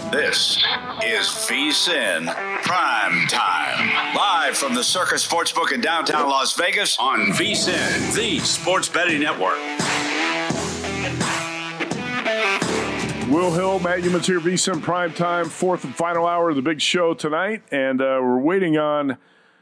This is VSiN Prime Time. Live from the Circus Sportsbook in downtown Las Vegas on VSiN, the sports betting network. Will Hill, Matt Youmans here, VSiN Prime Time, fourth and final hour of the big show tonight. And we're waiting on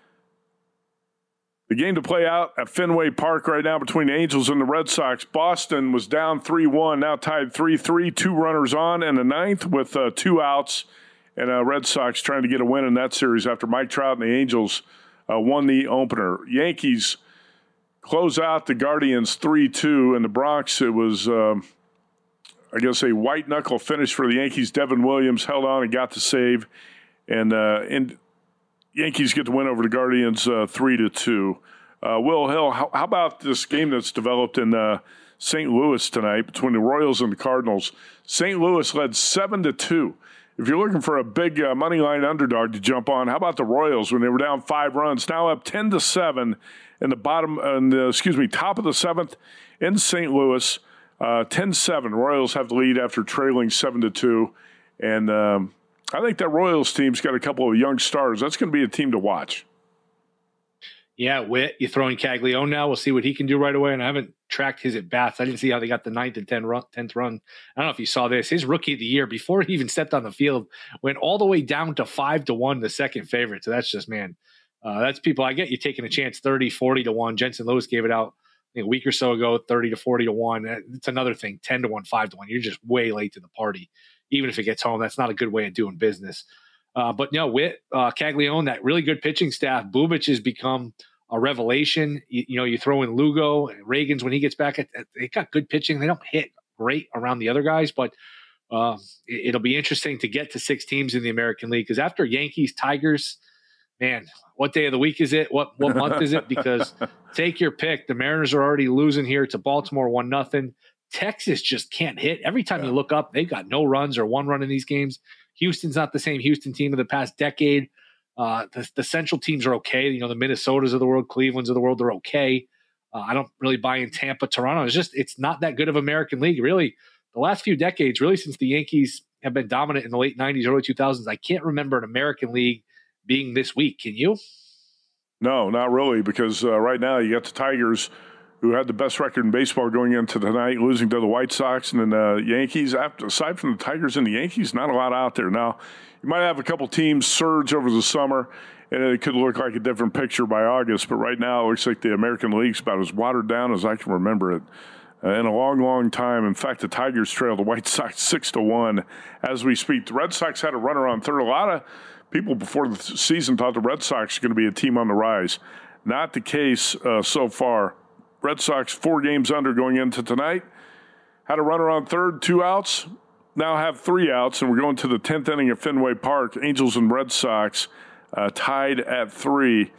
the game to play out at Fenway Park right now between the Angels and the Red Sox. Boston was down 3-1, now tied 3-3, 2 runners on in the ninth with 2 outs. And Red Sox trying to get a win in that series after Mike Trout and the Angels won the opener. Yankees close out the Guardians 3-2. In the Bronx, it was, a white-knuckle finish for the Yankees. Devin Williams held on and got the save. And Yankees get the win over the Guardians 3-2. Will Hill, how about this game that's developed in St. Louis tonight between the Royals and the Cardinals? St. Louis led 7-2. If you're looking for a big money line underdog to jump on, how about the Royals when they were down 5 runs, now up 10-7 in the top of the seventh in St. Louis, 10-7. Royals have the lead after trailing 7-2, and I think that Royals team's got a couple of young stars. That's going to be a team to watch. Yeah, Witt, you're throwing Caglione now. We'll see what he can do right away. And I haven't tracked his at-bats. I didn't see how they got the 9th and 10th run. I don't know if you saw this. His rookie of the year, before he even stepped on the field, went all the way down to 5-1, the second favorite. So that's just, man, that's people. I get you taking a chance 30, 40-1. Jensen Lewis gave it out a week or so ago, 30 to 40-1. It's another thing, 10-1, 5-1. You're just way late to the party. Even if it gets home, that's not a good way of doing business. But no, Witt, Caglione, that really good pitching staff. Bubic has become a revelation. You throw in Lugo and Reagans when he gets back. They got good pitching. They don't hit great around the other guys, but it'll be interesting to get to 6 teams in the American League because after Yankees, Tigers, man, what day of the week is it? What month is it? Because take your pick. The Mariners are already losing here to Baltimore 1-0. Texas just can't hit. Every time you look up, they've got no runs or 1 run in these games. Houston's not the same Houston team of the past decade. The Central teams are okay. The Minnesotas of the world, Cleveland's of the world, they're okay. I don't really buy in Tampa, Toronto. It's not that good of American League. Really, the last few decades, really since the Yankees have been dominant in the late 90s, early 2000s, I can't remember an American League being this weak. Can you? No, not really, because right now you got the Tigers, who had the best record in baseball going into tonight, losing to the White Sox and then the Yankees. Aside from the Tigers and the Yankees, not a lot out there. Now, you might have a couple teams surge over the summer, and it could look like a different picture by August. But right now, it looks like the American League's about as watered down as I can remember it in a long, long time. In fact, the Tigers trail the White Sox 6-1 as we speak. The Red Sox had a runner on third. A lot of people before the season thought the Red Sox were going to be a team on the rise. Not the case so far. Red Sox 4 games under going into tonight. Had a runner on third, 2 outs. Now have 3 outs, and we're going to the 10th inning at Fenway Park. Angels and Red Sox tied at 3.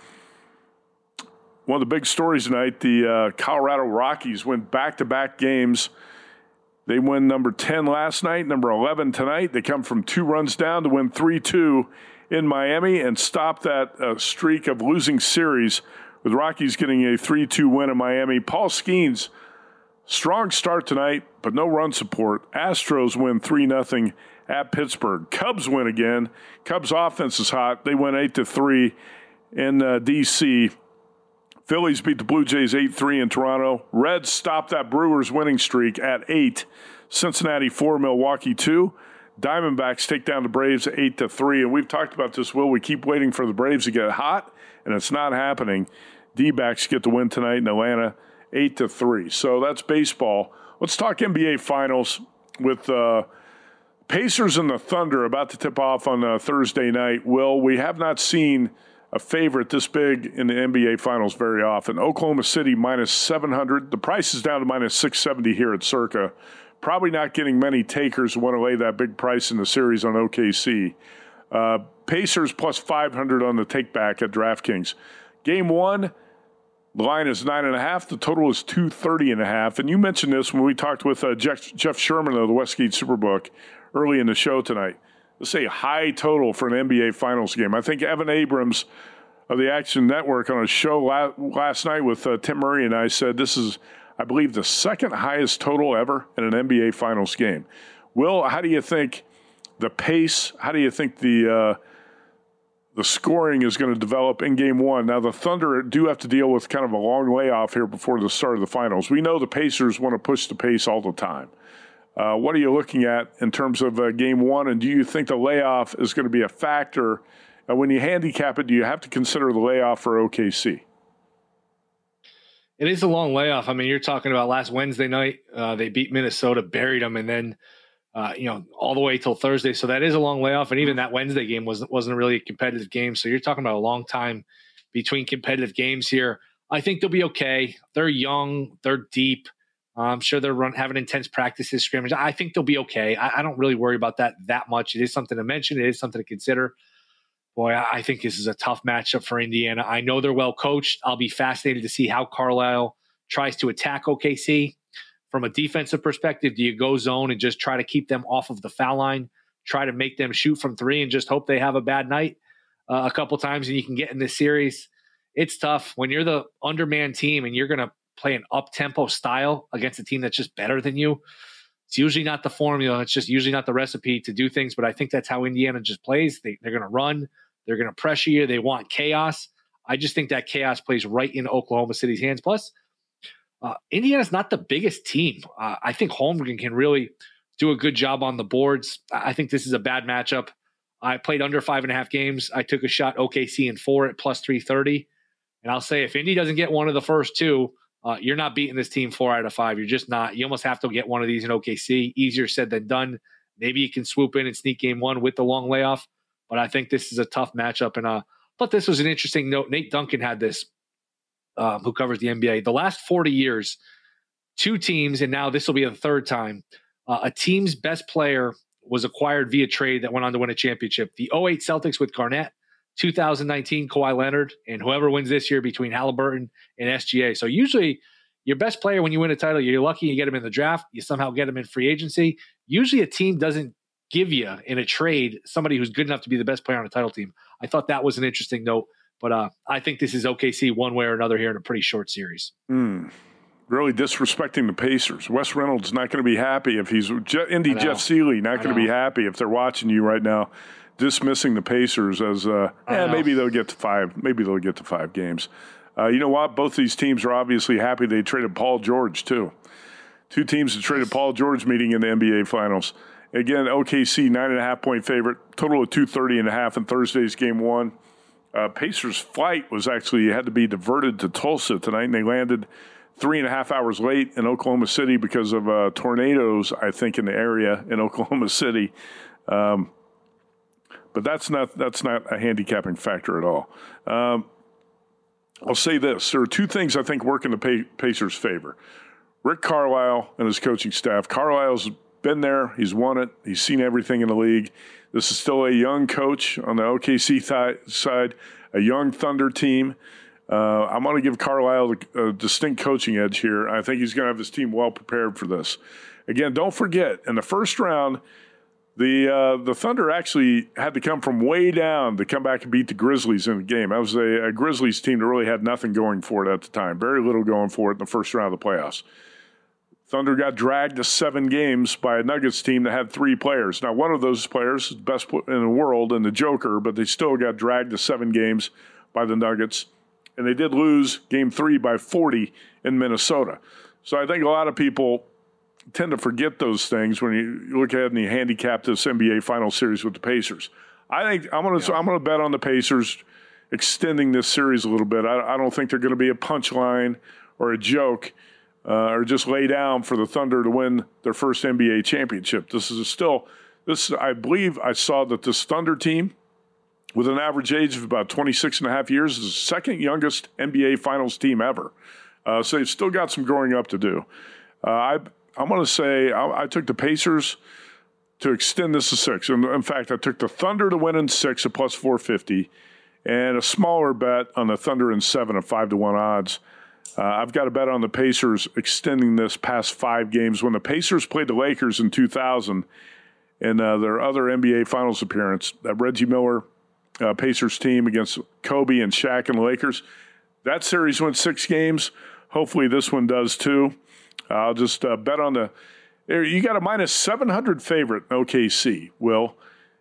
One of the big stories tonight, the Colorado Rockies win back-to-back games. They win number 10 last night, number 11 tonight. They come from 2 runs down to win 3-2 in Miami and stop that streak of losing series with Rockies getting a 3-2 win in Miami. Paul Skeens, strong start tonight, but no run support. Astros win 3-0 at Pittsburgh. Cubs win again. Cubs offense is hot. They win 8-3 in D.C. Phillies beat the Blue Jays 8-3 in Toronto. Reds stop that Brewers winning streak at 8. Cincinnati 4, Milwaukee 2. Diamondbacks take down the Braves 8-3. And we've talked about this, Will. We keep waiting for the Braves to get hot, and it's not happening. D-backs get the win tonight in Atlanta 8-3. So that's baseball. Let's talk NBA Finals with Pacers and the Thunder about to tip off on Thursday night. Will, we have not seen a favorite this big in the NBA Finals very often. Oklahoma City minus 700. The price is down to minus 670 here at Circa. Probably not getting many takers who want to lay that big price in the series on OKC. Pacers plus 500 on the take back at DraftKings. Game 1, the line is 9.5. The total is 230.5. And you mentioned this when we talked with Jeff Sherman of the Westgate Superbook early in the show tonight. Let's say high total for an NBA Finals game. I think Evan Abrams of the Action Network on a show last night with Tim Murray and I said this is, I believe, the second highest total ever in an NBA Finals game. Will, how do you think the pace, how do you think the scoring is going to develop in Game 1? Now, the Thunder do have to deal with kind of a long layoff here before the start of the finals. We know the Pacers want to push the pace all the time. What are you looking at in terms of Game 1, and do you think the layoff is going to be a factor? When you handicap it, do you have to consider the layoff for OKC? It is a long layoff. I mean, you're talking about last Wednesday night. They beat Minnesota, buried them, and then all the way till Thursday. So that is a long layoff. And even that Wednesday game wasn't really a competitive game. So you're talking about a long time between competitive games here. I think they'll be okay. They're young. They're deep. I'm sure they're having intense practices, scrimmage. I think they'll be okay. I don't really worry about that much. It is something to mention. It is something to consider. Boy, I think this is a tough matchup for Indiana. I know they're well coached. I'll be fascinated to see how Carlisle tries to attack OKC. From a defensive perspective, do you go zone and just try to keep them off of the foul line, try to make them shoot from three and just hope they have a bad night a couple times and you can get in this series? It's tough when you're the undermanned team and you're going to play an up-tempo style against a team that's just better than you. It's usually not the formula. It's just usually not the recipe to do things, but I think that's how Indiana just plays. They're going to run. They're going to pressure you. They want chaos. I just think that chaos plays right in Oklahoma City's hands. Plus, Indiana's not the biggest team. I think Holmgren can really do a good job on the boards. I think this is a bad matchup. I played under 5.5 games. I took a shot OKC in 4 at plus 330. And I'll say if Indy doesn't get one of the first two, you're not beating this team 4 out of 5. You're just not. You almost have to get one of these in OKC. Easier said than done. Maybe you can swoop in and sneak Game 1 with the long layoff. But I think this is a tough matchup. And I thought this was an interesting note. Nate Duncan had this, who covers the NBA. The last 40 years, 2 teams, and now this will be the 3rd time, a team's best player was acquired via trade that went on to win a championship. The 08 Celtics with Garnett, 2019 Kawhi Leonard, and whoever wins this year between Halliburton and SGA. So usually your best player when you win a title, you're lucky you get him in the draft. You somehow get him in free agency. Usually a team doesn't give you in a trade somebody who's good enough to be the best player on a title team. I thought that was an interesting note, but I think this is OKC one way or another here in a pretty short series. Really disrespecting the Pacers. Wes Reynolds not going to be happy if he's Jeff Seeley not going to be happy if they're watching you right now, dismissing the Pacers as maybe they'll get to 5. Maybe they'll get to 5 games. You know what? Both these teams are obviously happy they traded Paul George too. 2 teams that traded Paul George meeting in the NBA Finals. Again, OKC 9.5-point favorite, total of 230.5 in Thursday's Game 1. Pacers' flight was actually had to be diverted to Tulsa tonight, and they landed 3.5 hours late in Oklahoma City because of tornadoes, I think, in the area in Oklahoma City. But that's not a handicapping factor at all. I'll say this. There are 2 things I think work in the Pacers' favor. Rick Carlisle and his coaching staff. Carlisle's been there. He's won it. He's seen everything in the league. This is still a young coach on the OKC side, a young Thunder team. I'm going to give Carlisle a distinct coaching edge here. I think he's going to have his team well prepared for this. Again, don't forget, in the first round, the Thunder actually had to come from way down to come back and beat the Grizzlies in the game. That was a Grizzlies team that really had nothing going for it at the time. Very little going for it in the first round of the playoffs. Thunder got dragged to 7 games by a Nuggets team that had 3 players. Now, one of those players is the best in the world and the Joker, but they still got dragged to 7 games by the Nuggets. And they did lose Game 3 by 40 in Minnesota. So I think a lot of people tend to forget those things when you look ahead and you handicap this NBA Final Series with the Pacers. I think I'm going to bet on the Pacers extending this series a little bit. I don't think they're going to be a punchline or a joke. Or just lay down for the Thunder to win their first NBA championship. I believe I saw that this Thunder team, with an average age of about 26.5 years, is the 2nd youngest NBA Finals team ever. So they've still got some growing up to do. I'm going to say I took the Pacers to extend this to 6. And in fact, I took the Thunder to win in 6 at plus 450, and a smaller bet on the Thunder in 7 at 5-1 odds. I've got a bet on the Pacers extending this past 5 games. When the Pacers played the Lakers in 2000 in their other NBA Finals appearance, that Reggie Miller Pacers team against Kobe and Shaq and the Lakers, that series went 6 games. Hopefully this one does too. I'll just bet on you got a minus 700 favorite in OKC, Will.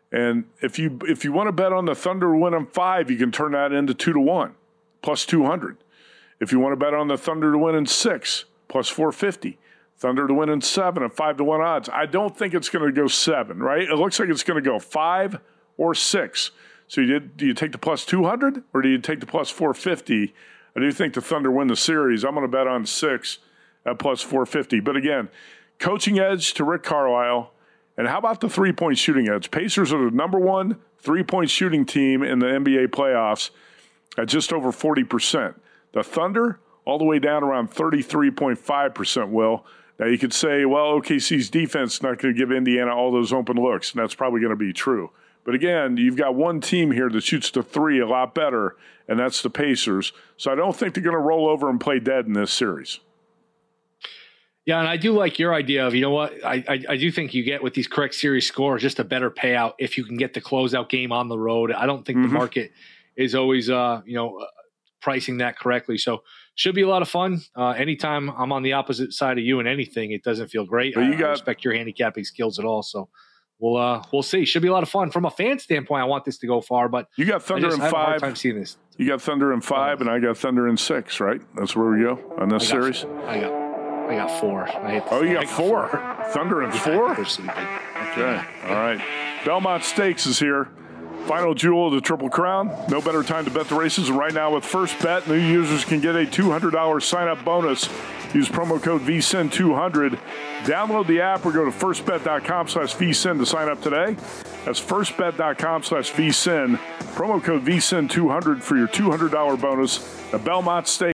And if you want to bet on the Thunder to win in 5, you can turn that into 2-1, plus 200. If you want to bet on the Thunder to win in 6, plus 450. Thunder to win in 7 at 5-1 odds. I don't think it's going to go 7, right? It looks like it's going to go 5 or 6. So do you take the plus 200 or do you take the plus 450? I do think the Thunder win the series. I'm going to bet on 6 at plus 450. But again, coaching edge to Rick Carlisle. And how about the three-point shooting edge? Pacers are the number 1 three-point shooting team in the NBA playoffs at just over 40%. The Thunder, all the way down around 33.5%, Will. Now, you could say, well, OKC's defense is not going to give Indiana all those open looks, and that's probably going to be true. But again, you've got one team here that shoots the three a lot better, and that's the Pacers. So I don't think they're going to roll over and play dead in this series. Yeah, and I do like your idea of, you know what, I do think you get with these correct series scores just a better payout if you can get the closeout game on the road. I don't think the market is always, pricing that correctly. So should be a lot of fun. Anytime I'm on the opposite side of you in anything, it doesn't feel great. I respect your handicapping skills at all. So we'll see. Should be a lot of fun. From a fan standpoint, I want this to go far, but you got Thunder in 5. I have a hard time seeing this. You got Thunder in 5, and I got Thunder in 6. Right? That's where we go on this series. I got 4. You got 4. Thunder in 4. Okay. All right. Belmont Stakes is here. Final jewel of the Triple Crown. No better time to bet the races. And right now with First Bet, new users can get a $200 sign-up bonus. Use promo code VSIN200. Download the app or go to firstbet.com/VSIN to sign up today. That's firstbet.com/VSIN. Promo code VSIN200 for your $200 bonus. The Belmont Stakes.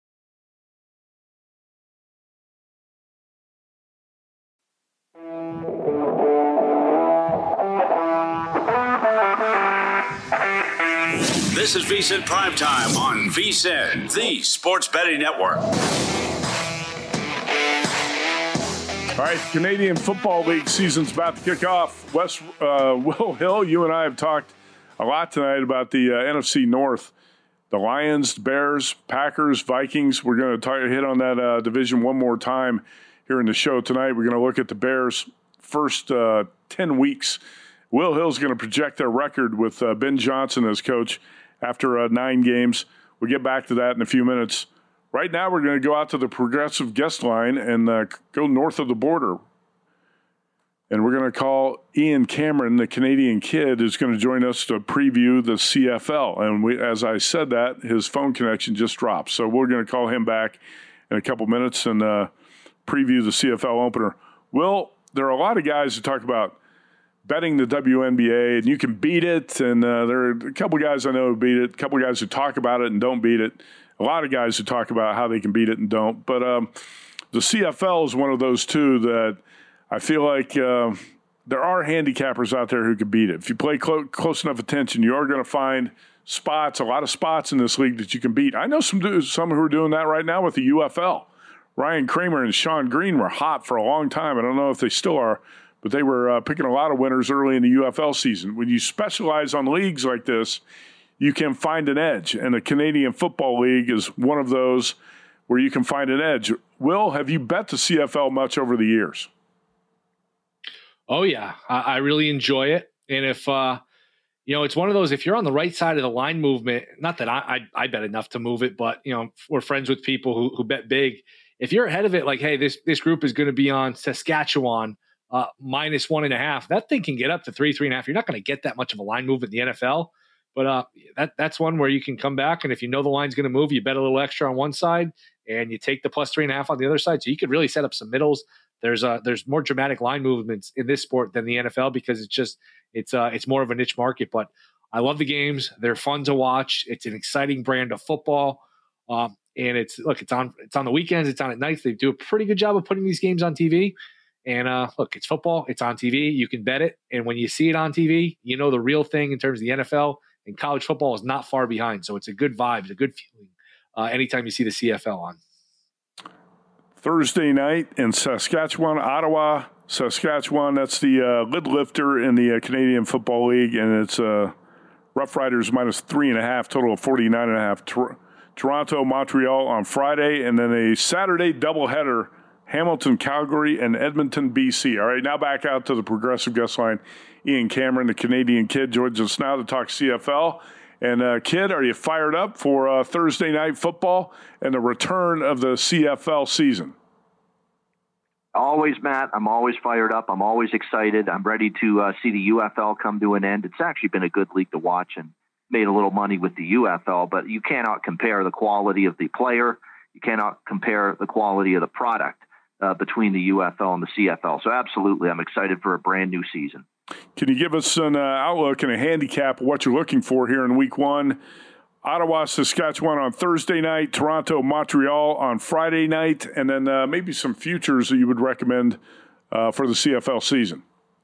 This is VSiN Primetime on VSiN, the Sports Betting Network. All right, Canadian Football League season's about to kick off. Will Hill, you and I have talked a lot tonight about the NFC North. The Lions, Bears, Packers, Vikings. We're going to hit on that division one more time here in the show tonight. We're going to look at the Bears' first 10 weeks. Will Hill's going to project their record with Ben Johnson as coach after 9 games. We'll get back to that in a few minutes. Right now, we're going to go out to the Progressive guest line and go north of the border. And we're going to call Ian Cameron, the Canadian kid, who's going to join us to preview the CFL. And as I said that, his phone connection just dropped. So we're going to call him back in a couple minutes and preview the CFL opener. Will, there are a lot of guys who talk about betting the WNBA, and you can beat it, and there are a couple guys I know who beat it, a couple guys who talk about it and don't beat it, a lot of guys who talk about how they can beat it and don't. But the CFL is one of those two that I feel like there are handicappers out there who can beat it. If you play close enough attention, you are going to find a lot of spots in this league that you can beat. I know some who are doing that right now with the UFL. Ryan Kramer and Sean Green were hot for a long time. I don't know if they still are, but they were picking a lot of winners early in the UFL season. When you specialize on leagues like this, you can find an edge, and the Canadian Football League is one of those where you can find an edge. Will, have you bet the CFL much over the years? Oh, yeah. I really enjoy it. And if, it's one of those, if you're on the right side of the line movement, not that I bet enough to move it, but, we're friends with people who bet big. If you're ahead of it, like, hey, this group is going to be on Saskatchewan, -1.5, that thing can get up to 3.5. You're not going to get that much of a line move in the NFL, but that's one where you can come back, and if you know the line's going to move, you bet a little extra on one side and you take the +3.5 on the other side. So you could really set up some middles. There's more dramatic line movements in this sport than the NFL because it's more of a niche market. But I love the games; they're fun to watch. It's an exciting brand of football, and it's on the weekends, it's on at nights. They do a pretty good job of putting these games on TV. And it's football. It's on TV. You can bet it. And when you see it on TV, you know the real thing in terms of the NFL, and college football is not far behind. So it's a good vibe. It's a good feeling anytime you see the CFL on. Thursday night in Saskatchewan, Ottawa, Saskatchewan. That's the lid lifter in the Canadian Football League. And it's Rough Riders -3.5, total of 49.5. Toronto, Montreal on Friday. And then a Saturday doubleheader Hamilton, Calgary, and Edmonton, BC. All right, now back out to the Progressive Guest Line. Ian Cameron, the Canadian Kid, joins us now to talk CFL. And, Kid, are you fired up for Thursday night football and the return of the CFL season? Always, Matt. I'm always fired up. I'm always excited. I'm ready to see the UFL come to an end. It's actually been a good league to watch and made a little money with the UFL, but you cannot compare the quality of the player. You cannot compare the quality of the product between the UFL and the CFL. So absolutely, I'm excited for a brand new season. Can you give us an outlook and a handicap of what you're looking for here in week one? Ottawa, Saskatchewan on Thursday night, Toronto, Montreal on Friday night, and then maybe some futures that you would recommend for the CFL season.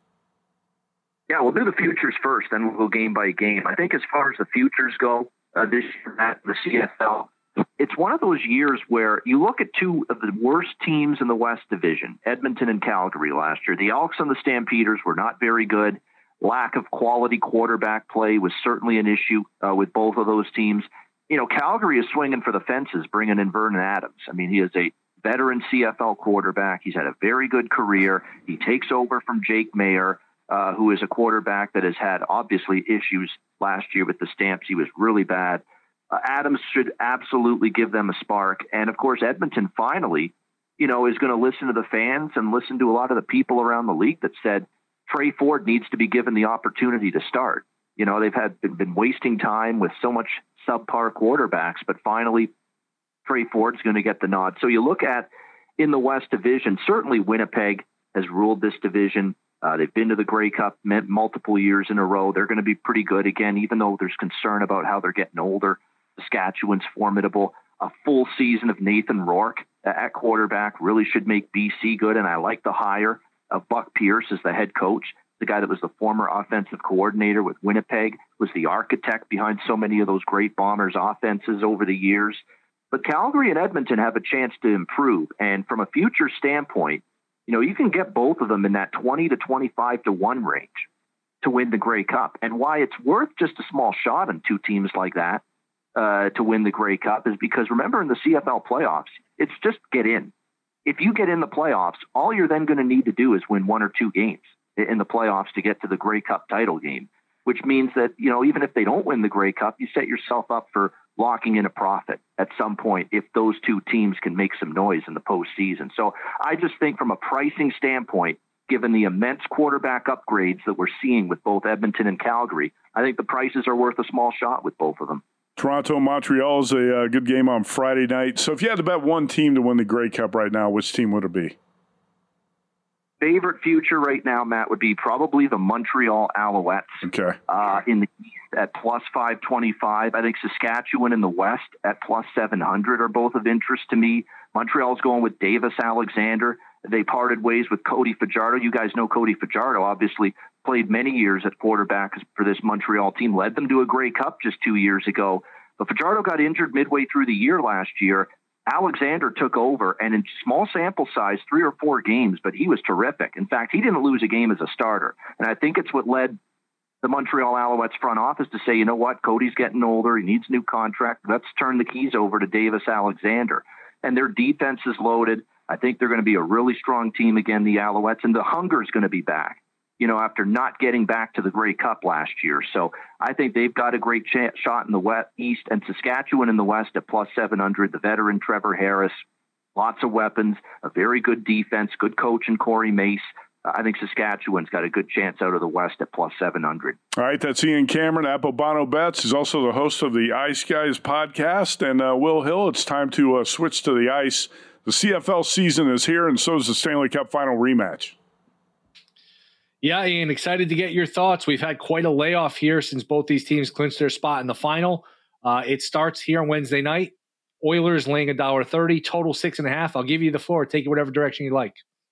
Yeah, we'll do the futures first, then we'll go game by game. I think as far as the futures go this year at the CFL, it's one of those years where you look at two of the worst teams in the West Division, Edmonton and Calgary last year. The Elks and the Stampeders were not very good. Lack of quality quarterback play was certainly an issue with both of those teams. You know, Calgary is swinging for the fences, bringing in Vernon Adams. I mean, he is a veteran CFL quarterback. He's had a very good career. He takes over from Jake Mayer, who is a quarterback that has had obviously issues last year with the Stamps. He was really bad. Adams should absolutely give them a spark. And of course, Edmonton finally, you know, is going to listen to the fans and listen to a lot of the people around the league that said Trey Ford needs to be given the opportunity to start. You know, they've been wasting time with so much subpar quarterbacks, but finally Trey Ford's going to get the nod. So you look at in the West Division, certainly Winnipeg has ruled this division. They've been to the Grey Cup multiple years in a row. They're going to be pretty good again, even though there's concern about how they're getting older. Saskatchewan's formidable. A full season of Nathan Rourke at quarterback really should make BC good, and I like the hire of Buck Pierce as the head coach, the guy that was the former offensive coordinator with Winnipeg, was the architect behind so many of those great Bombers offenses over the years. But Calgary and Edmonton have a chance to improve, and from a future standpoint, you know, you can get both of them in that 20 to 25 to 1 range to win the Grey Cup. And why it's worth just a small shot on two teams like that to win the Grey Cup is because, remember, in the CFL playoffs, it's just get in. If you get in the playoffs, all you're then going to need to do is win 1 or 2 games in the playoffs to get to the Grey Cup title game, which means that, you know, even if they don't win the Grey Cup, you set yourself up for locking in a profit at some point if those two teams can make some noise in the postseason. So I just think from a pricing standpoint, given the immense quarterback upgrades that we're seeing with both Edmonton and Calgary, I think the prices are worth a small shot with both of them. Toronto, Montreal is a good game on Friday night. So if you had to bet one team to win the Grey Cup right now, which team would it be? Favorite future right now, Matt, would be probably the Montreal Alouettes. Okay. In the East at plus 525. I think Saskatchewan in the West at plus 700 are both of interest to me. Montreal's going with Davis Alexander. They parted ways with Cody Fajardo. You guys know Cody Fajardo, obviously played many years at quarterback for this Montreal team, led them to a Grey Cup just 2 years ago. But Fajardo got injured midway through the year last year. Alexander took over, and in small sample size, 3 or 4 games, but he was terrific. In fact, he didn't lose a game as a starter. And I think it's what led the Montreal Alouettes front office to say, you know what, Cody's getting older. He needs a new contract. Let's turn the keys over to Davis Alexander. And their defense is loaded. I think they're going to be a really strong team again, the Alouettes, and the hunger is going to be back, you know, after not getting back to the Grey Cup last year. So I think they've got a great shot in the West, East, and Saskatchewan in the West at plus 700. The veteran Trevor Harris, lots of weapons, a very good defense, good coach in Corey Mace. I think Saskatchewan's got a good chance out of the West at plus 700. All right, that's Ian Cameron, Apobano Bets. He's also the host of the Ice Guys podcast. And Will Hill, it's time to switch to the ice. The CFL season is here, and so is the Stanley Cup final rematch. Yeah, Ian, excited to get your thoughts. We've had quite a layoff here since both these teams clinched their spot in the final. It starts here on Wednesday night. Oilers laying $1.30, total 6.5. I'll give you the floor. Take it whatever direction you like.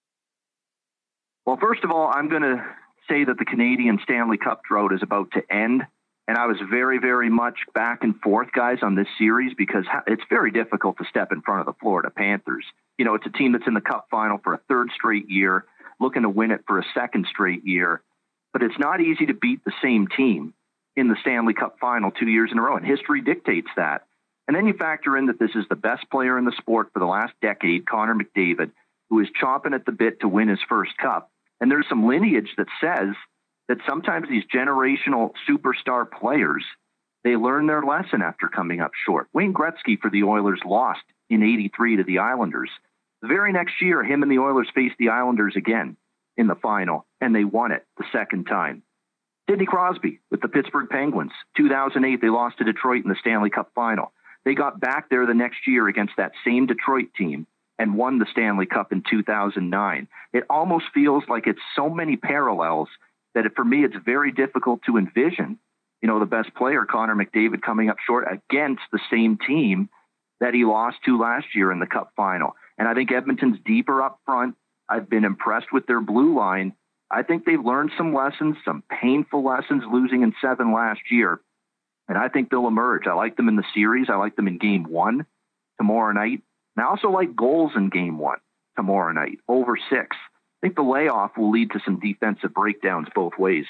Well, first of all, I'm going to say that the Canadian Stanley Cup drought is about to end. And I was very, very much back and forth, guys, on this series because it's very difficult to step in front of the Florida Panthers. You know, it's a team that's in the Cup final for a 3rd straight year, looking to win it for a 2nd straight year. But it's not easy to beat the same team in the Stanley Cup final 2 years in a row, and history dictates that. And then you factor in that this is the best player in the sport for the last decade, Connor McDavid, who is chomping at the bit to win his first cup. And there's some lineage that says that sometimes these generational superstar players, they learn their lesson after coming up short. Wayne Gretzky for the Oilers lost in '83 to the Islanders. The very next year, him and the Oilers faced the Islanders again in the final, and they won it the second time. Sidney Crosby with the Pittsburgh Penguins. 2008, they lost to Detroit in the Stanley Cup final. They got back there the next year against that same Detroit team and won the Stanley Cup in 2009. It almost feels like it's so many parallels that for me, it's very difficult to envision, the best player, Connor McDavid, coming up short against the same team that he lost to last year in the Cup final. And I think Edmonton's deeper up front. I've been impressed with their blue line. I think they've learned some lessons, some painful lessons, losing in 7 last year. And I think they'll emerge. I like them in the series. I like them in Game 1 tomorrow night. And I also like goals in Game 1 tomorrow night, over 6. I think the layoff will lead to some defensive breakdowns both ways.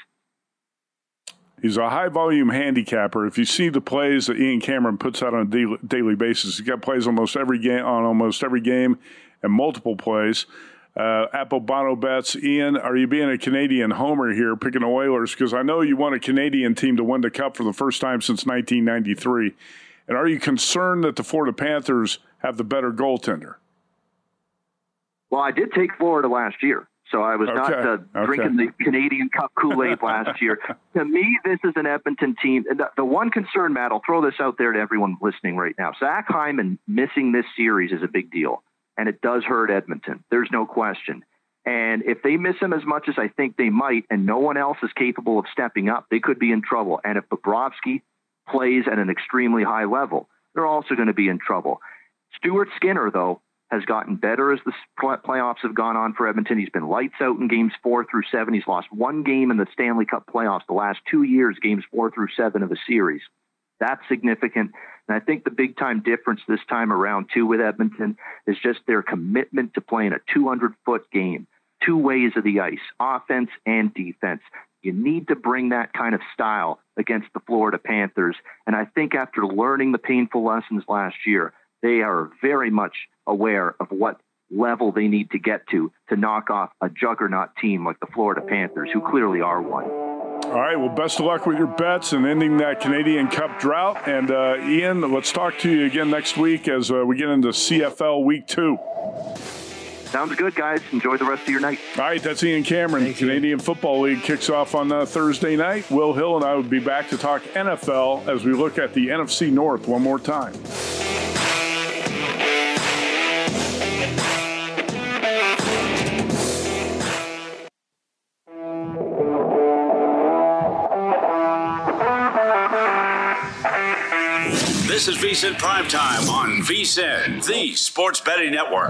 He's a high-volume handicapper. If you see the plays that Ian Cameron puts out on a daily basis, he's got plays on almost every game and multiple plays. At Bobano Bets, Ian, are you being a Canadian homer here, picking the Oilers? Because I know you want a Canadian team to win the Cup for the first time since 1993. And are you concerned that the Florida Panthers have the better goaltender? Well, I did take Florida last year, so I was not drinking the Canadian Cup Kool-Aid last year. To me, this is an Edmonton team. The one concern, Matt, I'll throw this out there to everyone listening right now. Zach Hyman missing this series is a big deal. And it does hurt Edmonton. There's no question. And if they miss him as much as I think they might, and no one else is capable of stepping up, they could be in trouble. And if Bobrovsky plays at an extremely high level, they're also going to be in trouble. Stuart Skinner, though, has gotten better as the playoffs have gone on for Edmonton. He's been lights out in games 4 through 7. He's lost one game in the Stanley Cup playoffs the last 2 years, games 4 through 7 of a series. That's significant. And I think the big-time difference this time around, too, with Edmonton is just their commitment to playing a 200-foot game, 2 ways of the ice, offense and defense. You need to bring that kind of style against the Florida Panthers. And I think after learning the painful lessons last year, they are very much aware of what level they need to get to knock off a juggernaut team like the Florida Panthers, who clearly are one. All right, well, best of luck with your bets and ending that Canadian Cup drought. And, Ian, let's talk to you again next week as we get into CFL Week 2. Sounds good, guys. Enjoy the rest of your night. All right, that's Ian Cameron. Thanks, Canadian Football League kicks off on Thursday night. Will Hill and I will be back to talk NFL as we look at the NFC North one more time. This is VSiN Primetime on VSiN, the Sports Betting Network.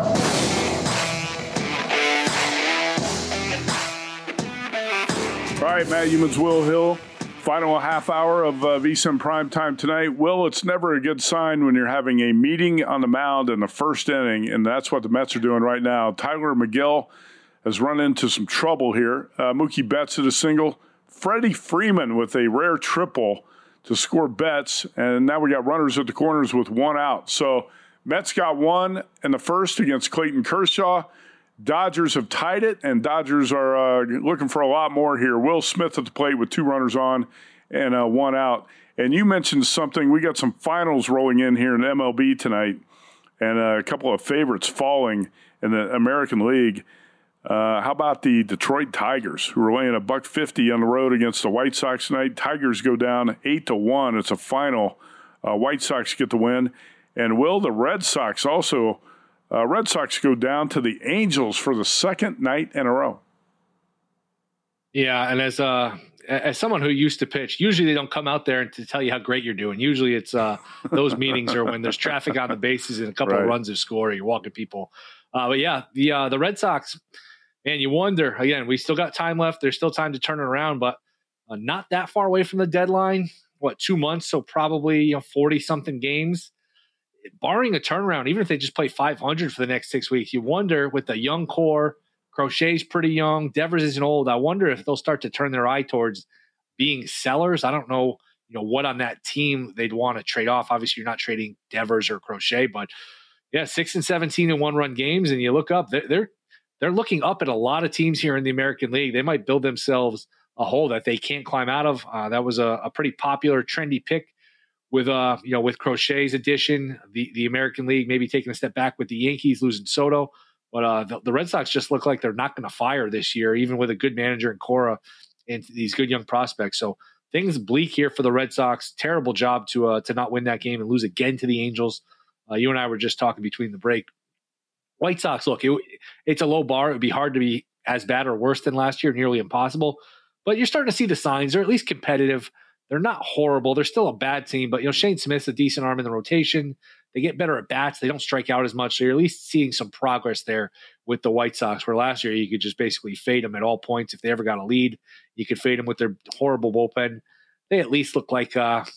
All right, Matt Youmans, Will Hill. Final half hour of VSiN Primetime tonight. Will, it's never a good sign when you're having a meeting on the mound in the first inning, and that's what the Mets are doing right now. Tyler McGill has run into some trouble here. Mookie Betts hit a single. Freddie Freeman with a rare triple to score Betts, and now we got runners at the corners with 1 out. So Mets got 1 in the first against Clayton Kershaw. Dodgers have tied it, and Dodgers are looking for a lot more here. Will Smith at the plate with 2 runners on and 1 out. And you mentioned something. We got some finals rolling in here in MLB tonight, and a couple of favorites falling in the American League. How about the Detroit Tigers, who are laying $150 on the road against the White Sox tonight? Tigers go down 8-1. It's a final. White Sox get the win. And will the Red Sox also Red Sox go down to the Angels for the second night in a row? Yeah, and as someone who used to pitch, usually they don't come out there to tell you how great you're doing. Usually it's those meetings are when there's traffic on the bases and a couple of runs have scored, you're walking people. But yeah, the Red Sox, man, you wonder, again, we still got time left. There's still time to turn it around, but not that far away from the deadline. 2 months? So probably 40-something games. Barring a turnaround, even if they just play 500 for the next 6 weeks, you wonder with the young core, Crochet's pretty young, Devers isn't old. I wonder if they'll start to turn their eye towards being sellers. I don't know, what on that team they'd want to trade off. Obviously, you're not trading Devers or Crochet, but yeah, 6 and 17 in 1-run games, and you look up, they're they're looking up at a lot of teams here in the American League. They might build themselves a hole that they can't climb out of. That was a pretty popular, trendy pick with with Crochet's addition, the American League maybe taking a step back with the Yankees losing Soto. But the Red Sox just look like they're not going to fire this year, even with a good manager in Cora and these good young prospects. So things bleak here for the Red Sox. Terrible job to not win that game and lose again to the Angels. You and I were just talking between the break. White Sox, look, it's a low bar. It would be hard to be as bad or worse than last year, nearly impossible. But you're starting to see the signs. They're at least competitive. They're not horrible. They're still a bad team. But, Shane Smith's a decent arm in the rotation. They get better at bats. They don't strike out as much. So you're at least seeing some progress there with the White Sox, where last year you could just basically fade them at all points. If they ever got a lead, you could fade them with their horrible bullpen. They at least look like,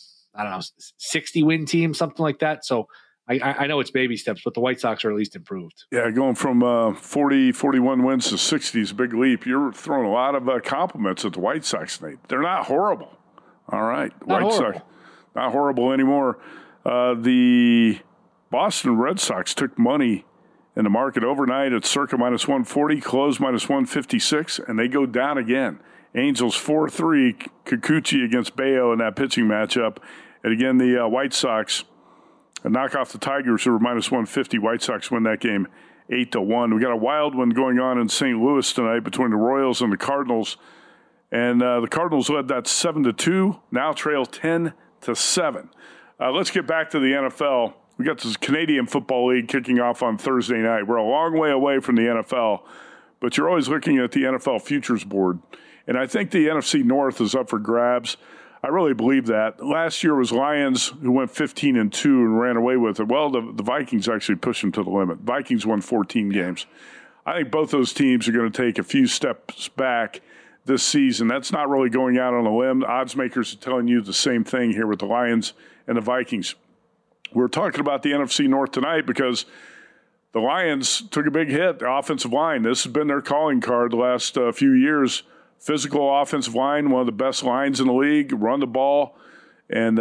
60-win team, something like that. So I know it's baby steps, but the White Sox are at least improved. Yeah, going from 41 wins to 60 is a big leap. You're throwing a lot of compliments at the White Sox, Nate. They're not horrible. All right. White Sox, not horrible anymore. The Boston Red Sox took money in the market overnight at circa minus 140, closed minus 156, and they go down again. Angels 4-3, Kikuchi against Bayo in that pitching matchup. And again, the White Sox knock off the Tigers, who were minus 150. White Sox win that game 8-1. We got a wild one going on in St. Louis tonight between the Royals and the Cardinals. And the Cardinals led that 7-2, now trail 10-7. Let's get back to the NFL. We got this Canadian Football League kicking off on Thursday night. We're a long way away from the NFL, but you're always looking at the NFL Futures Board. And I think the NFC North is up for grabs. I really believe that. Last year was Lions, who went 15-2 and ran away with it. Well, the Vikings actually pushed them to the limit. Vikings won 14 games. I think both those teams are going to take a few steps back this season. That's not really going out on a limb. Odds makers are telling you the same thing here with the Lions and the Vikings. We're talking about the NFC North tonight because the Lions took a big hit. The offensive line, this has been their calling card the last few years. Physical offensive line, one of the best lines in the league, run the ball and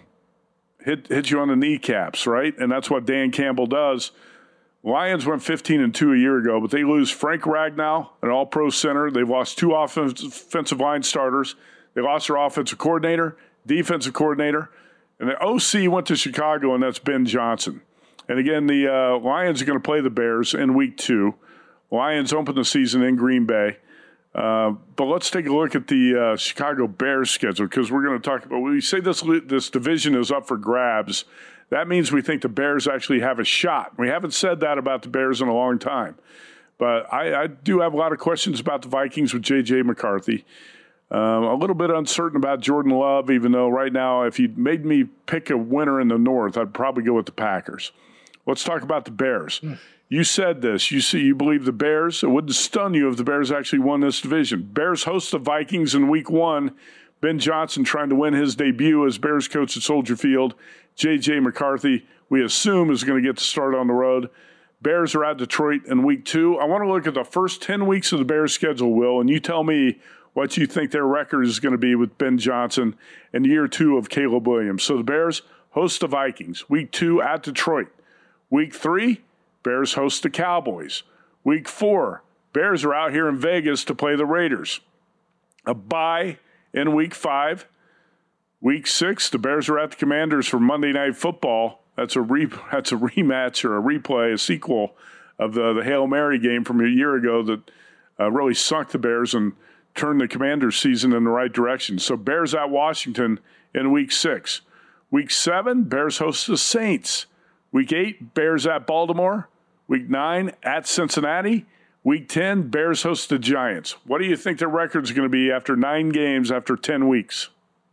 hit you on the kneecaps, right? And that's what Dan Campbell does. Lions went 15-2 a year ago, but they lose Frank Ragnow, an all-pro center. They've lost two offensive line starters. They lost their offensive coordinator, defensive coordinator, and the OC went to Chicago, and that's Ben Johnson. And again, the Lions are going to play the Bears in Week 2. Lions open the season in Green Bay. But let's take a look at the Chicago Bears schedule, because we're going to talk about, when we say this division is up for grabs, that means we think the Bears actually have a shot. We haven't said that about the Bears in a long time. But I do have a lot of questions about the Vikings with J.J. McCarthy. A little bit uncertain about Jordan Love, even though right now, if you made me pick a winner in the North, I'd probably go with the Packers. Let's talk about the Bears. You said this. You believe the Bears. It wouldn't stun you if the Bears actually won this division. Bears host the Vikings in Week 1. Ben Johnson trying to win his debut as Bears coach at Soldier Field. J.J. McCarthy, we assume, is going to get the start on the road. Bears are at Detroit in Week 2. I want to look at the first 10 weeks of the Bears' schedule, Will, and you tell me what you think their record is going to be with Ben Johnson and year 2 of Caleb Williams. So the Bears host the Vikings. Week 2 at Detroit. Week 3, Bears host the Cowboys. Week 4, Bears are out here in Vegas to play the Raiders. A bye in Week 5. Week 6, the Bears are at the Commanders for Monday Night Football. That's a rematch or a replay, a sequel of the Hail Mary game from a year ago that really sunk the Bears and turned the Commanders' season in the right direction. So Bears at Washington in Week 6. Week 7, Bears host the Saints. Week 8, Bears at Baltimore. Week 9, at Cincinnati. Week 10, Bears host the Giants. What do you think their record's going to be after 9 games after 10 weeks?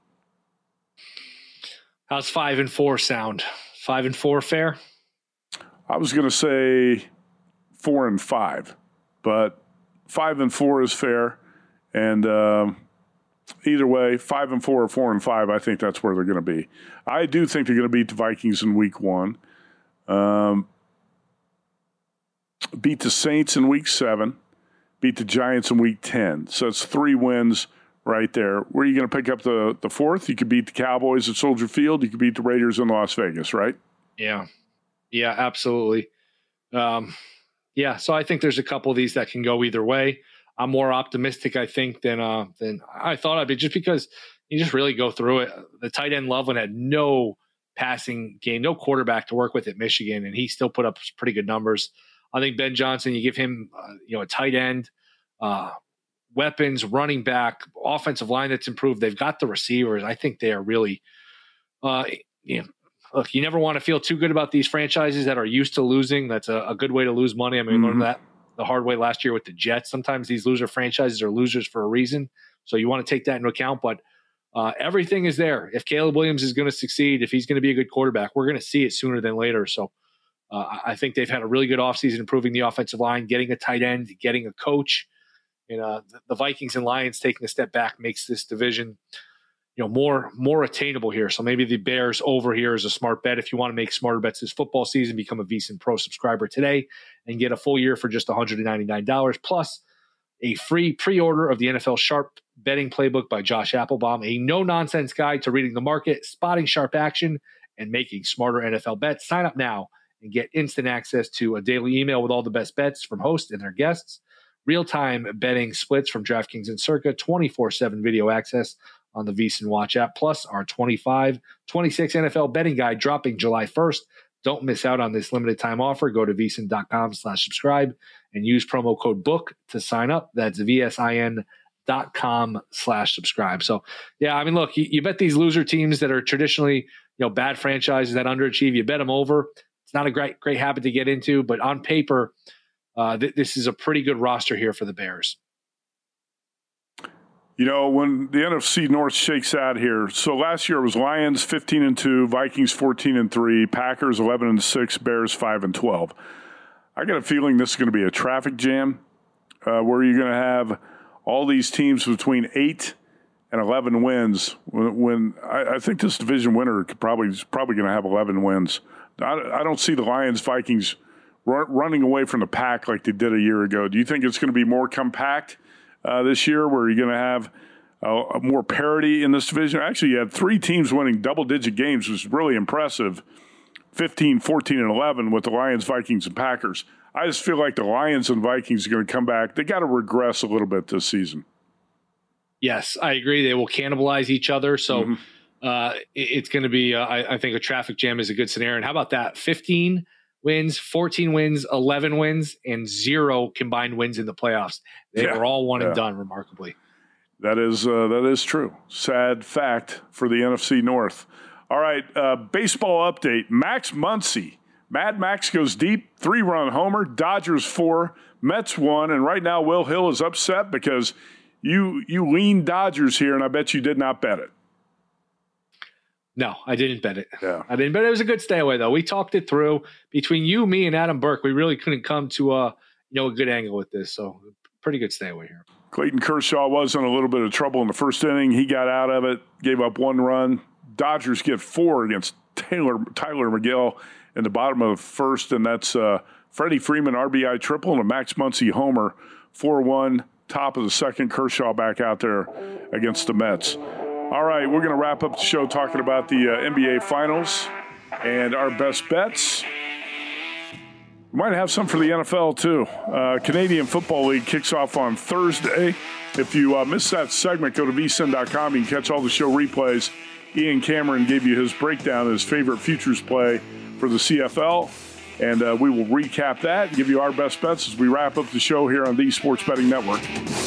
How's 5-4 sound? 5-4 fair? I was going to say 4-5, but 5-4 is fair. And either way, 5-4 or 4-5, I think that's where they're going to be. I do think they're going to beat the Vikings in Week 1. Beat the Saints in Week 7. Beat the Giants in Week 10. So it's 3 wins right there. Where are you going to pick up the 4th? You could beat the Cowboys at Soldier Field. You could beat the Raiders in Las Vegas, right? Yeah. Yeah, absolutely. Yeah. So I think there's a couple of these that can go either way. I'm more optimistic, I think, than I thought I'd be, just because you just really go through it. The tight end Loveland had no passing game, no quarterback to work with at Michigan, and he still put up pretty good numbers. I think Ben Johnson, you give him a tight end, weapons, running back, offensive line that's improved. They've got the receivers. I think they are really look, you never want to feel too good about these franchises that are used to losing. That's a good way to lose money. I mean, we learned that the hard way last year with the Jets. Sometimes these loser franchises are losers for a reason. So you want to take that into account. But everything is there. If Caleb Williams is going to succeed, if he's going to be a good quarterback, we're going to see it sooner than later. So I think they've had a really good offseason improving the offensive line, getting a tight end, getting a coach. And the Vikings and Lions taking a step back makes this division more attainable here. So maybe the Bears over here is a smart bet. If you want to make smarter bets this football season, become a VSiN Pro subscriber today and get a full year for just $199, plus a free pre-order of the NFL Sharp Betting Playbook by Josh Applebaum, a no-nonsense guide to reading the market, spotting sharp action, and making smarter NFL bets. Sign up now and get instant access to a daily email with all the best bets from hosts and their guests, real-time betting splits from DraftKings and Circa, 24/7 video access on the VSiN Watch app, plus our 25-26 NFL betting guide dropping July 1st. Don't miss out on this limited time offer. Go to VSiN.com/subscribe and use promo code BOOK to sign up. That's VSIN.com/subscribe. So, yeah, I mean, look, you bet these loser teams that are traditionally, bad franchises that underachieve, you bet them over. It's not a great habit to get into, but on paper, this is a pretty good roster here for the Bears. When the NFC North shakes out here, so last year it was Lions 15-2, Vikings 14-3, Packers 11-6, Bears 5-12. I got a feeling this is going to be a traffic jam where you're going to have all these teams between 8 and 11 wins. When I think this division winner is probably going to have 11 wins. I don't see the Lions, Vikings running away from the pack like they did a year ago. Do you think it's going to be more compact this year, where you're going to have more parity in this division? Actually, you had 3 teams winning double-digit games, which is really impressive, 15, 14, and 11 with the Lions, Vikings, and Packers. I just feel like the Lions and Vikings are going to come back. They got to regress a little bit this season. Yes, I agree. They will cannibalize each other. So it's going to be, I think, a traffic jam is a good scenario. And how about that? 15 wins, 14 wins, 11 wins, and 0 combined wins in the playoffs. They were all one and done, remarkably. That is true. Sad fact for the NFC North. All right, baseball update. Max Muncy. Mad Max goes deep, 3-run homer. Dodgers 4, Mets 1. And right now, Will Hill is upset because you lean Dodgers here, and I bet you did not bet it. No, I didn't bet it. Yeah. I didn't, but it was a good stay away, though. We talked it through. Between you, me, and Adam Burke, we really couldn't come to a good angle with this. So pretty good stay away here. Clayton Kershaw was in a little bit of trouble in the first inning. He got out of it, gave up 1 run. Dodgers get 4 against Tyler McGill in the bottom of the first, and that's Freddie Freeman RBI triple and a Max Muncy homer, 4-1, top of the second. Kershaw back out there against the Mets. All right, we're going to wrap up the show talking about the NBA Finals and our best bets. We might have some for the NFL, too. Canadian Football League kicks off on Thursday. If you missed that segment, go to vsin.com. You can catch all the show replays. Ian Cameron gave you his breakdown of his favorite futures play for the CFL. And we will recap that and give you our best bets as we wrap up the show here on the Sports Betting Network.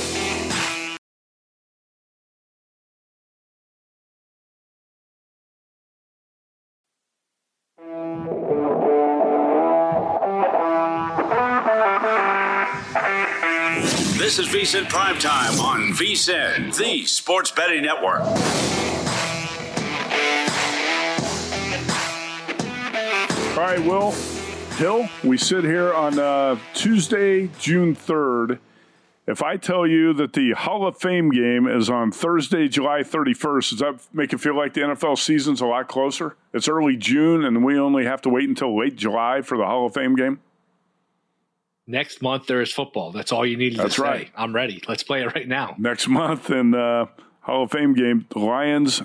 This is VSiN Primetime on VSiN, the Sports Betting Network. All right, Will Hill, we sit here on Tuesday, June 3rd. If I tell you that the Hall of Fame game is on Thursday, July 31st, does that make it feel like the NFL season's a lot closer? It's early June, and we only have to wait until late July for the Hall of Fame game? Next month, there is football. That's all you needed to say. That's right. I'm ready. Let's play it right now. Next month in the Hall of Fame game, the Lions,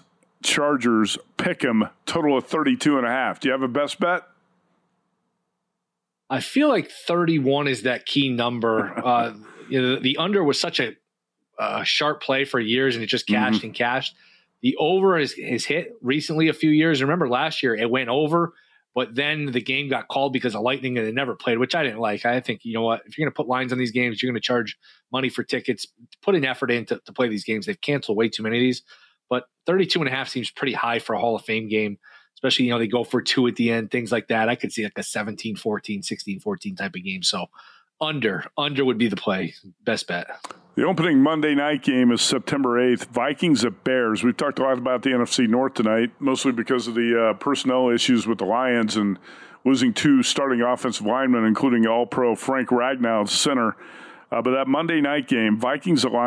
Chargers, pick 'em, total of 32.5. Do you have a best bet? I feel like 31 is that key number. The under was such a sharp play for years, and it just cashed and cashed. The over is hit recently a few years. Remember last year it went over, but then the game got called because of lightning and it never played, which I didn't like. I think, you know what, if you're going to put lines on these games, you're going to charge money for tickets, put an effort in to play these games. They've canceled way too many of these, but 32.5 seems pretty high for a Hall of Fame game, especially, they go for 2 at the end, things like that. I could see like a 17-14, 16-14 type of game. So under would be the play. Best bet. The opening Monday night game is September 8th, Vikings at Bears. We've talked a lot about the NFC North tonight, mostly because of the personnel issues with the Lions and losing 2 starting offensive linemen, including All-Pro Frank Ragnow, center. But that Monday night game, Vikings at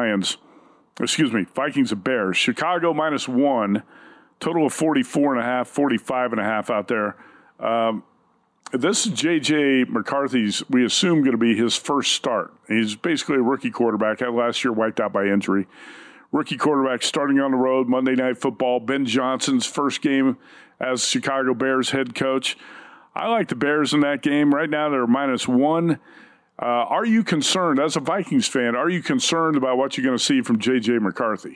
Bears. Chicago -1, total of 44.5, 45.5 out there. This is J.J. McCarthy's, we assume, going to be his first start. He's basically a rookie quarterback. Had last year wiped out by injury. Rookie quarterback starting on the road, Monday Night Football. Ben Johnson's first game as Chicago Bears head coach. I like the Bears in that game. Right now they're -1. Are you concerned, as a Vikings fan, are you concerned about what you're going to see from J.J. McCarthy?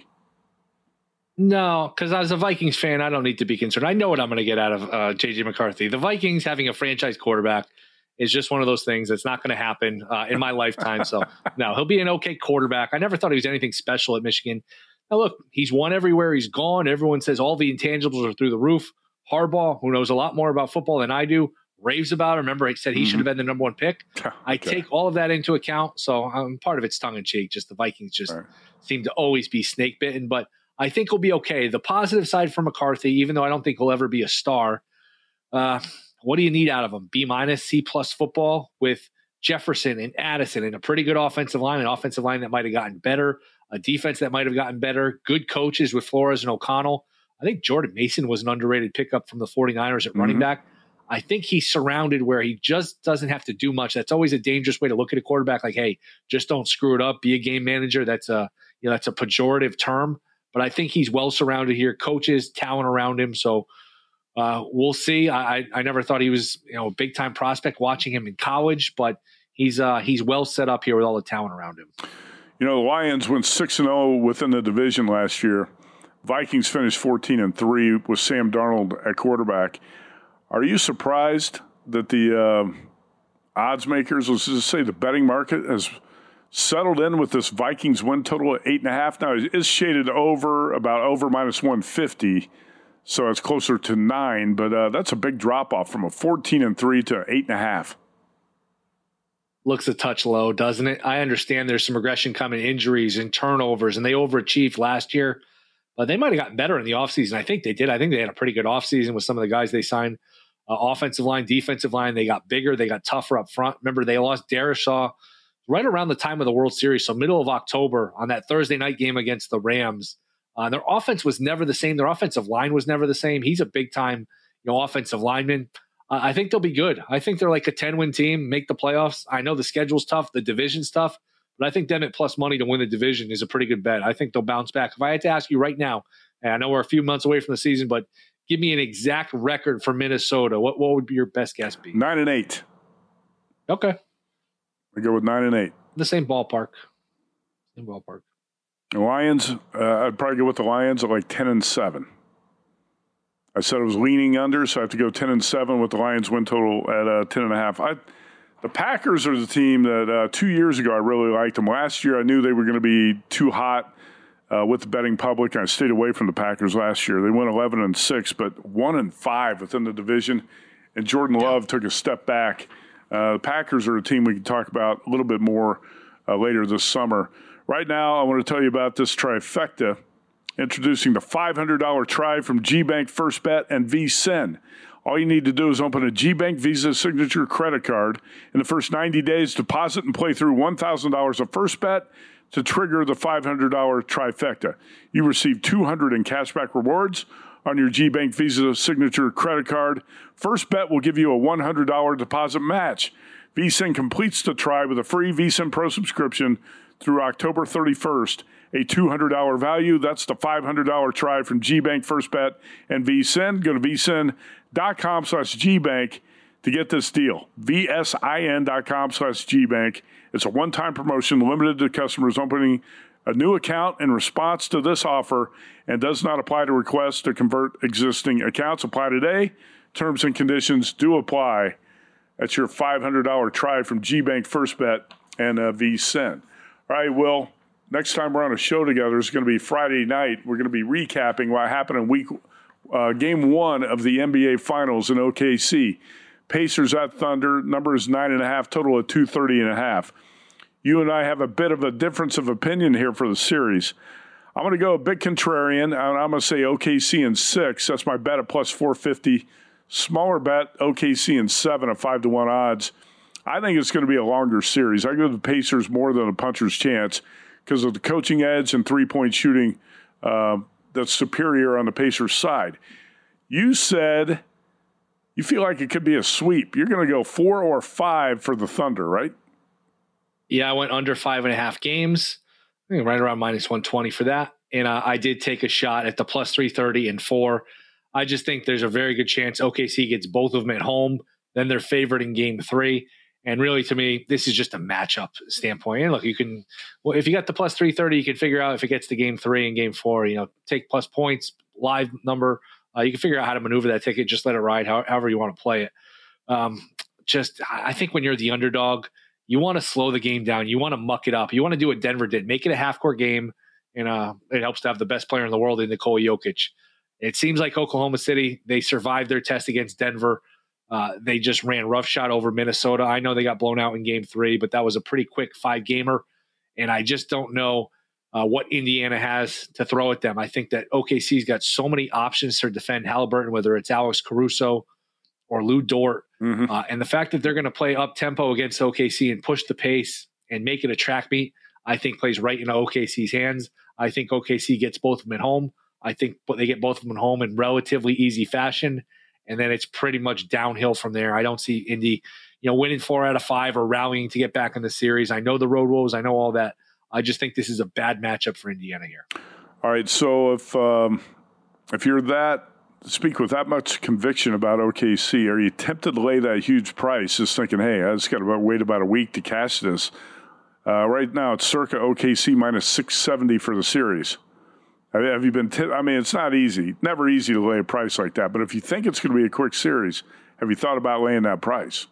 No, because as a Vikings fan, I don't need to be concerned. I know what I'm going to get out of J.J. McCarthy. The Vikings having a franchise quarterback is just one of those things that's not going to happen in my lifetime. So, no, he'll be an okay quarterback. I never thought he was anything special at Michigan. Now, look, he's won everywhere he's gone. Everyone says all the intangibles are through the roof. Harbaugh, who knows a lot more about football than I do, raves about it. Remember, he said he should have been the number 1 pick. Okay. I take all of that into account. So, part of it's tongue-in-cheek. Just the Vikings just seem to always be snake-bitten. But I think he'll be okay. The positive side for McCarthy, even though I don't think he'll ever be a star, what do you need out of him? B-, C+ football with Jefferson and Addison and a pretty good offensive line, an offensive line that might have gotten better, a defense that might have gotten better, good coaches with Flores and O'Connell. I think Jordan Mason was an underrated pickup from the 49ers at running back. I think he's surrounded where he just doesn't have to do much. That's always a dangerous way to look at a quarterback. Like, hey, just don't screw it up. Be a game manager. That's a pejorative term. But I think he's well surrounded here. Coaches, talent around him. So we'll see. I never thought he was a big time prospect watching him in college, but he's well set up here with all the talent around him. The Lions went 6-0 within the division last year. Vikings finished 14-3 with Sam Darnold at quarterback. Are you surprised that the odds makers, let's just say the betting market, has settled in with this Vikings win total at 8.5? Now, it's shaded over -150, so it's closer to 9, but that's a big drop-off from a 14-3 to 8.5. Looks a touch low, doesn't it? I understand there's some regression coming, injuries and turnovers, and they overachieved last year, but they might have gotten better in the offseason. I think they did. I think they had a pretty good offseason with some of the guys they signed. Offensive line, defensive line, they got bigger, they got tougher up front. Remember, they lost Darrisaw right around the time of the World Series, so middle of October on that Thursday night game against the Rams. Their offense was never the same. Their offensive line was never the same. He's a big-time offensive lineman. I think they'll be good. I think they're like a 10-win team, make the playoffs. I know the schedule's tough, the division's tough, but I think them at plus money to win the division is a pretty good bet. I think they'll bounce back. If I had to ask you right now, and I know we're a few months away from the season, but give me an exact record for Minnesota. What would your best guess be? 9-8. Okay. I go with 9-8. The same ballpark. The Lions, I'd probably go with the Lions at like 10-7. I said I was leaning under, so I have to go 10-7 with the Lions win total at 10.5. The Packers are the team that 2 years ago I really liked them. Last year I knew they were going to be too hot with the betting public, and I stayed away from the Packers last year. They went 11-6, but 1-5 within the division, and Jordan Love took a step back. The Packers are a team we can talk about a little bit more later this summer. Right now, I want to tell you about this trifecta, introducing the $500 try from GBank, First Bet, and VSIN. All you need to do is open a GBank Visa Signature credit card. In the first 90 days, deposit and play through $1,000 of First Bet to trigger the $500 trifecta. You receive $200 in cashback rewards on your GBank Visa Signature credit card. First Bet will give you a $100 deposit match. VSIN completes the try with a free VSIN Pro subscription through October 31st. A $200 value. That's the $500 try from GBank, First Bet, and VSIN. Go to vsin.com/GBank to get this deal. VSIN.com/GBank. It's a one-time promotion limited to customers opening a new account in response to this offer and does not apply to requests to convert existing accounts. Apply today. Terms and conditions do apply. That's your $500 try from GBank First Bet and VSIN. All right, Will, next time we're on a show together is going to be Friday night. We're going to be recapping what happened in Game 1 of the NBA Finals in OKC. Pacers at Thunder, number is 9.5, total of 230.5. You and I have a bit of a difference of opinion here for the series. I'm going to go a bit contrarian, and I'm going to say OKC in 6. That's my bet at plus 450. Smaller bet, OKC in 7 at 5-1 odds. I think it's going to be a longer series. I give the Pacers more than a puncher's chance because of the coaching edge and three-point shooting that's superior on the Pacers side. You said you feel like it could be a sweep. You're going to go 4 or 5 for the Thunder, right? Yeah, I went under 5.5 games. I think right around minus 120 for that. And I did take a shot at the plus 330 and 4. I just think there's a very good chance OKC gets both of them at home. Then they're favored in Game 3. And really, to me, this is just a matchup standpoint. And look, if you got the plus 330, you can figure out if it gets to Game 3 and Game 4, take plus points, live number. You can figure out how to maneuver that ticket. Just let it ride however you want to play it. I think when you're the underdog, you want to slow the game down. You want to muck it up. You want to do what Denver did. Make it a half-court game, and it helps to have the best player in the world in Nikola Jokic. It seems like Oklahoma City, they survived their test against Denver. They just ran roughshod over Minnesota. I know they got blown out in Game 3, but that was a pretty quick 5-gamer, and I just don't know what Indiana has to throw at them. I think that OKC's got so many options to defend Halliburton, whether it's Alex Caruso or Lou Dort. Mm-hmm. And the fact that they're going to play up-tempo against OKC and push the pace and make it a track meet, I think plays right into OKC's hands. I think OKC gets both of them at home. I think they get both of them at home in relatively easy fashion, and then it's pretty much downhill from there. I don't see Indy, winning 4 out of 5 or rallying to get back in the series. I know the road woes. I know all that. I just think this is a bad matchup for Indiana here. All right, so if you're speak with that much conviction about OKC, are you tempted to lay that huge price just thinking, hey, I just got to wait about a week to cash this? Right now it's circa OKC minus 670 for the series. Have you been it's not easy. Never easy to lay a price like that. But if you think it's going to be a quick series, have you thought about laying that price?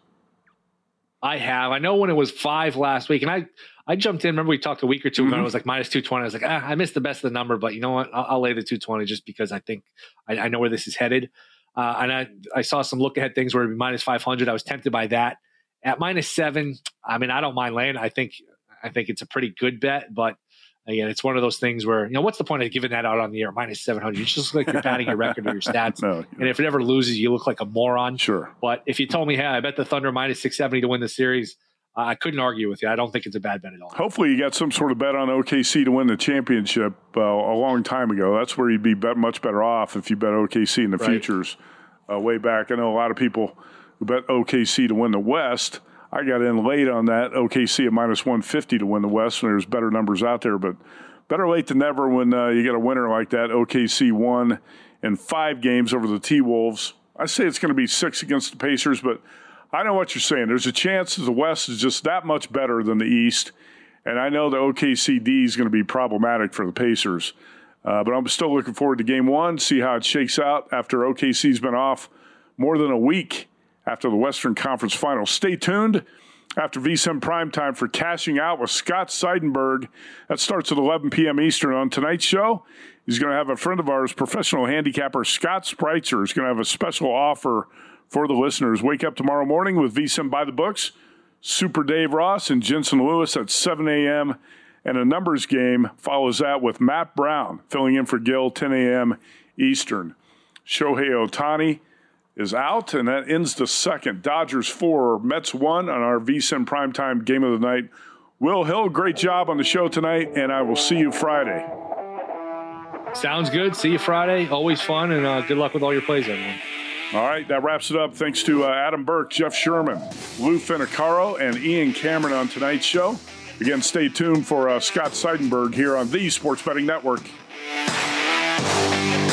I have. I know when it was 5 last week, and I jumped in. Remember we talked a week or two ago, and it was like minus 220. I was like, I missed the best of the number, but you know what? I'll lay the 220 just because I think I know where this is headed. And I saw some look-ahead things where it'd be minus 500. I was tempted by that. At minus 7, I don't mind laying. I think it's a pretty good bet, but again, it's one of those things where, what's the point of giving that out on the air? Minus 700. You just look like you're padding your record or your stats. And if it ever loses, you look like a moron. Sure. But if you told me, hey, I bet the Thunder minus 670 to win the series, I couldn't argue with you. I don't think it's a bad bet at all. Hopefully you got some sort of bet on OKC to win the championship a long time ago. That's where you'd be much better off if you bet OKC in the futures way back. I know a lot of people who bet OKC to win the West. I got in late on that, OKC at minus 150 to win the West when there's better numbers out there. But better late than never when you get a winner like that. OKC won in 5 games over the T-Wolves. I say it's going to be 6 against the Pacers, but I know what you're saying. There's a chance that the West is just that much better than the East, and I know the OKC-D is going to be problematic for the Pacers. But I'm still looking forward to Game 1, see how it shakes out after OKC's been off more than a week after the Western Conference Finals. Stay tuned after VSiN Primetime for Cashing Out with Scott Seidenberg. That starts at 11 p.m. Eastern on tonight's show. He's going to have a friend of ours, professional handicapper Scott Spreitzer, is going to have a special offer for the listeners. Wake up tomorrow morning with VSiN by the books. Super Dave Ross and Jensen Lewis at 7 a.m. And a numbers game follows that with Matt Brown filling in for Gil, 10 a.m. Eastern. Shohei Ohtani is out, and that ends the second. Dodgers 4, Mets 1 on our VSiN Primetime Game of the Night. Will Hill, great job on the show tonight, and I will see you Friday. Sounds good. See you Friday. Always fun, and good luck with all your plays, everyone. All right, that wraps it up. Thanks to Adam Burke, Jeff Sherman, Lou Finicaro, and Ian Cameron on tonight's show. Again, stay tuned for Scott Seidenberg here on the Sports Betting Network.